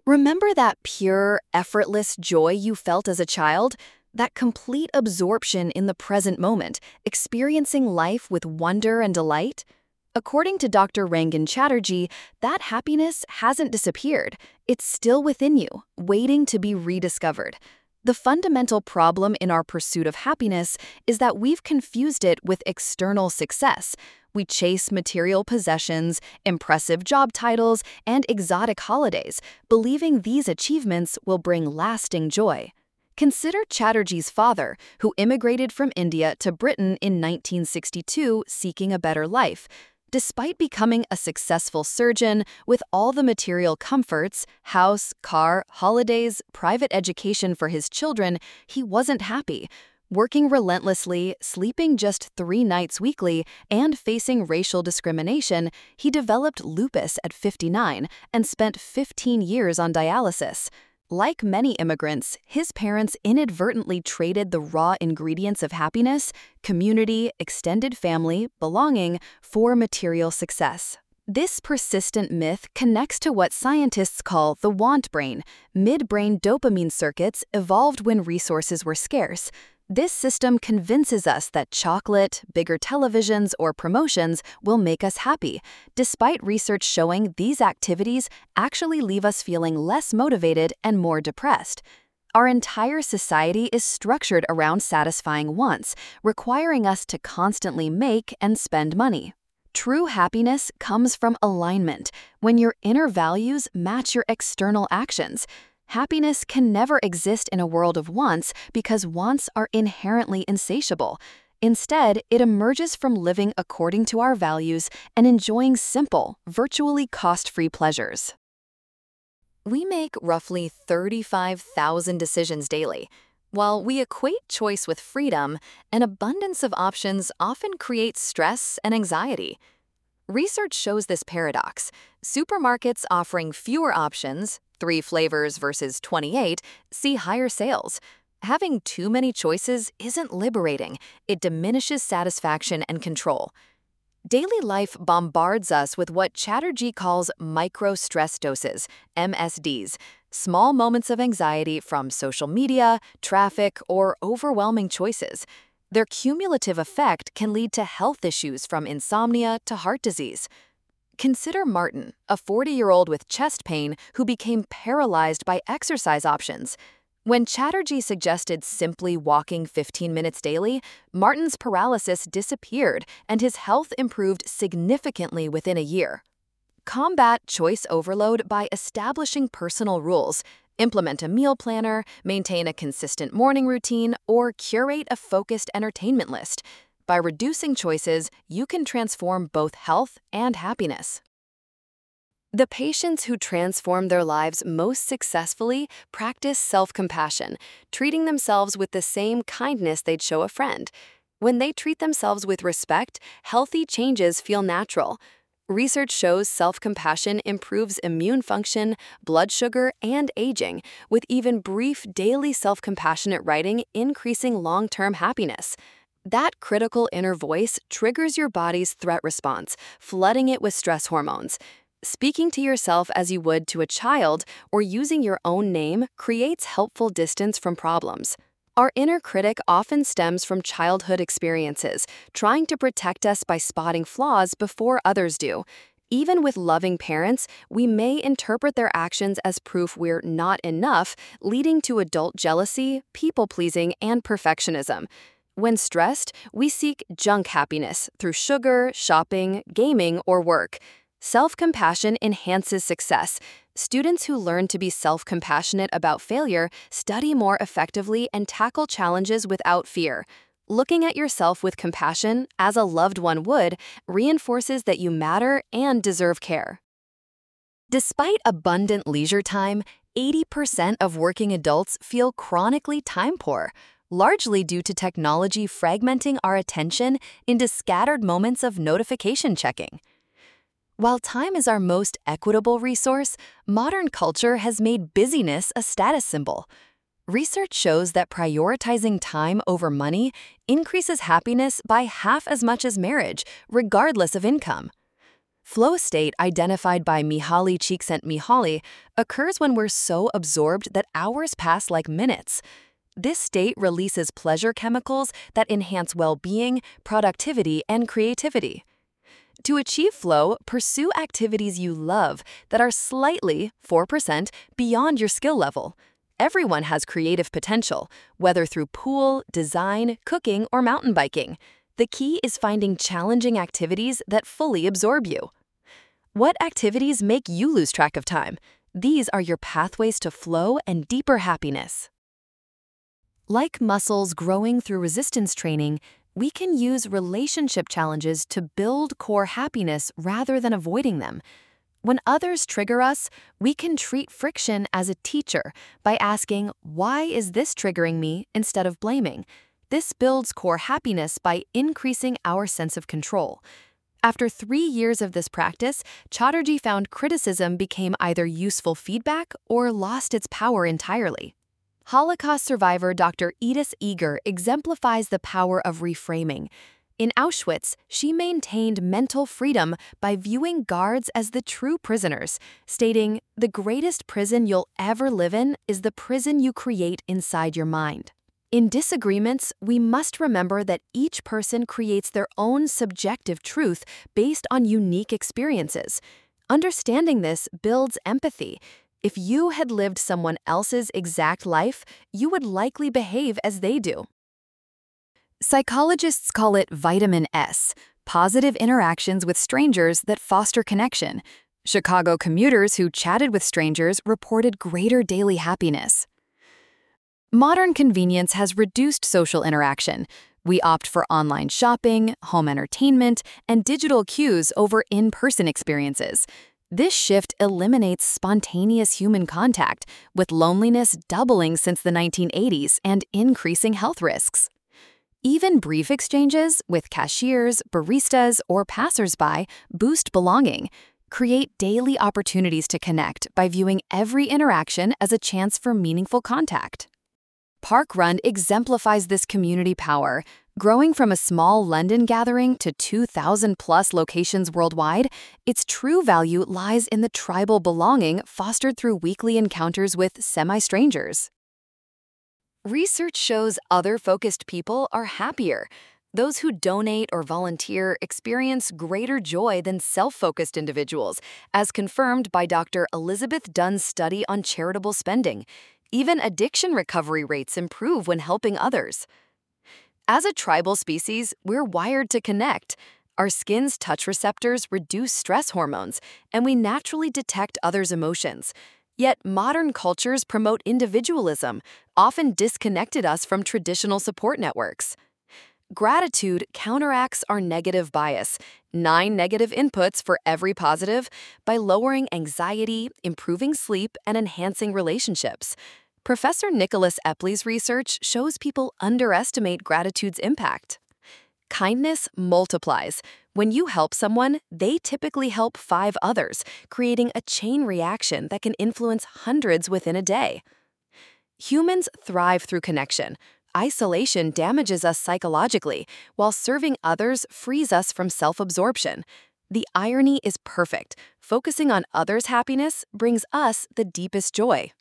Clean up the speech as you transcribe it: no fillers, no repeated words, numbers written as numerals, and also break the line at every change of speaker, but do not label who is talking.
Remember that pure, effortless joy you felt as a child? That complete absorption in the present moment, experiencing life with wonder and delight? According to Dr. Rangan Chatterjee, that happiness hasn't disappeared. It's still within you, waiting to be rediscovered. The fundamental problem in our pursuit of happiness is that we've confused it with external success. We chase material possessions, impressive job titles, and exotic holidays, believing these achievements will bring lasting joy. Consider Chatterjee's father, who immigrated from India to Britain in 1962 seeking a better life. Despite becoming a successful surgeon with all the material comforts, house, car, holidays, private education for his children, he wasn't happy. Working relentlessly, sleeping just 3 nights weekly, and facing racial discrimination, he developed lupus at 59 and spent 15 years on dialysis. Like many immigrants, his parents inadvertently traded the raw ingredients of happiness, community, extended family, belonging, for material success. This persistent myth connects to what scientists call the want brain. Midbrain dopamine circuits evolved when resources were scarce. This system convinces us that chocolate, bigger televisions, or promotions will make us happy, despite research showing these activities actually leave us feeling less motivated and more depressed. Our entire society is structured around satisfying wants, requiring us to constantly make and spend money. True happiness comes from alignment, when your inner values match your external actions. Happiness can never exist in a world of wants because wants are inherently insatiable. Instead, it emerges from living according to our values and enjoying simple, virtually cost-free pleasures. We make roughly 35,000 decisions daily. While we equate choice with freedom, an abundance of options often creates stress and anxiety. Research shows this paradox. Supermarkets offering fewer options, 3 flavors versus 28, see higher sales. Having too many choices isn't liberating. It diminishes satisfaction and control. Daily life bombards us with what Chatterjee calls micro-stress doses, MSDs, small moments of anxiety from social media, traffic, or overwhelming choices. Their cumulative effect can lead to health issues from insomnia to heart disease. Consider Martin, a 40-year-old with chest pain who became paralyzed by exercise options. When Chatterjee suggested simply walking 15 minutes daily, Martin's paralysis disappeared and his health improved significantly within a year. Combat choice overload by establishing personal rules. Implement a meal planner, maintain a consistent morning routine, or curate a focused entertainment list. By reducing choices, you can transform both health and happiness. The patients who transform their lives most successfully practice self-compassion, treating themselves with the same kindness they'd show a friend. When they treat themselves with respect, healthy changes feel natural. Research shows self-compassion improves immune function, blood sugar, and aging, with even brief daily self-compassionate writing increasing long-term happiness. That critical inner voice triggers your body's threat response, flooding it with stress hormones. Speaking to yourself as you would to a child or using your own name creates helpful distance from problems. Our inner critic often stems from childhood experiences, trying to protect us by spotting flaws before others do. Even with loving parents, we may interpret their actions as proof we're not enough, leading to adult jealousy, people-pleasing, and perfectionism. When stressed, we seek junk happiness through sugar, shopping, gaming, or work. Self-compassion enhances success. Students who learn to be self-compassionate about failure study more effectively and tackle challenges without fear. Looking at yourself with compassion, as a loved one would, reinforces that you matter and deserve care. Despite abundant leisure time, 80% of working adults feel chronically time-poor, largely due to technology fragmenting our attention into scattered moments of notification checking. While time is our most equitable resource, modern culture has made busyness a status symbol. Research shows that prioritizing time over money increases happiness by half as much as marriage, regardless of income. Flow state, identified by Mihaly Csikszentmihalyi, occurs when we're so absorbed that hours pass like minutes. This state releases pleasure chemicals that enhance well-being, productivity, and creativity. To achieve flow, pursue activities you love that are slightly, 4%, beyond your skill level. Everyone has creative potential, whether through pool, design, cooking, or mountain biking. The key is finding challenging activities that fully absorb you. What activities make you lose track of time? These are your pathways to flow and deeper happiness. Like muscles growing through resistance training, we can use relationship challenges to build core happiness rather than avoiding them. When others trigger us, we can treat friction as a teacher by asking, "Why is this triggering me?" instead of blaming. This builds core happiness by increasing our sense of control. After 3 years of this practice, Chatterjee found criticism became either useful feedback or lost its power entirely. Holocaust survivor Dr. Edith Eger exemplifies the power of reframing. In Auschwitz, she maintained mental freedom by viewing guards as the true prisoners, stating, "The greatest prison you'll ever live in is the prison you create inside your mind." In disagreements, we must remember that each person creates their own subjective truth based on unique experiences. Understanding this builds empathy. If you had lived someone else's exact life, you would likely behave as they do. Psychologists call it vitamin S, positive interactions with strangers that foster connection. Chicago commuters who chatted with strangers reported greater daily happiness. Modern convenience has reduced social interaction. We opt for online shopping, home entertainment, and digital cues over in-person experiences. This shift eliminates spontaneous human contact, with loneliness doubling since the 1980s and increasing health risks. Even brief exchanges with cashiers, baristas, or passersby boost belonging. Create daily opportunities to connect by viewing every interaction as a chance for meaningful contact. Parkrun exemplifies this community power. Growing from a small London gathering to 2,000-plus locations worldwide, its true value lies in the tribal belonging fostered through weekly encounters with semi-strangers. Research shows other focused people are happier. Those who donate or volunteer experience greater joy than self-focused individuals, as confirmed by Dr. Elizabeth Dunn's study on charitable spending. Even addiction recovery rates improve when helping others. As a tribal species, we're wired to connect. Our skin's touch receptors reduce stress hormones, and we naturally detect others' emotions. Yet modern cultures promote individualism, often disconnected us from traditional support networks. Gratitude counteracts our negative bias, 9 negative inputs for every positive, by lowering anxiety, improving sleep, and enhancing relationships. Professor Nicholas Epley's research shows people underestimate gratitude's impact. Kindness multiplies. When you help someone, they typically help 5 others, creating a chain reaction that can influence hundreds within a day. Humans thrive through connection. Isolation damages us psychologically, while serving others frees us from self-absorption. The irony is perfect. Focusing on others' happiness brings us the deepest joy.